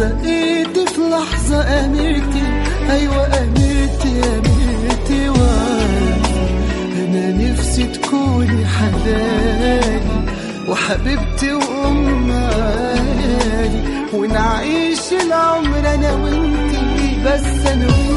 بقيتي في لحظة أميرتي، أيوة أميرتي أميرتي. أنا نفسي تكوني حلالي وحبيبتي وأم عيالي، ونعيش العمر أنا وإنتي، بس أنا وإنتي